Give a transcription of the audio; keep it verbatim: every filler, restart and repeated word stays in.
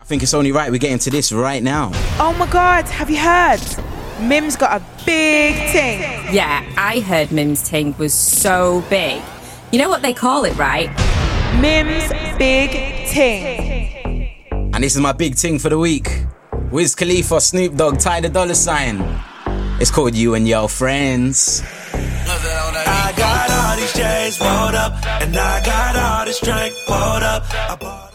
I think it's only right we get into this right now. Oh my God, have you heard? Mim's got a big ting. Yeah, I heard Mim's ting was so big. You know what they call it, right? Mim's big ting. And this is my big ting for the week. Wiz Khalifa, Snoop Dogg, Ty the Dollar Sign. It's called You and Your Friends. I got all these J's rolled up, and I got all this drink rolled up. I bought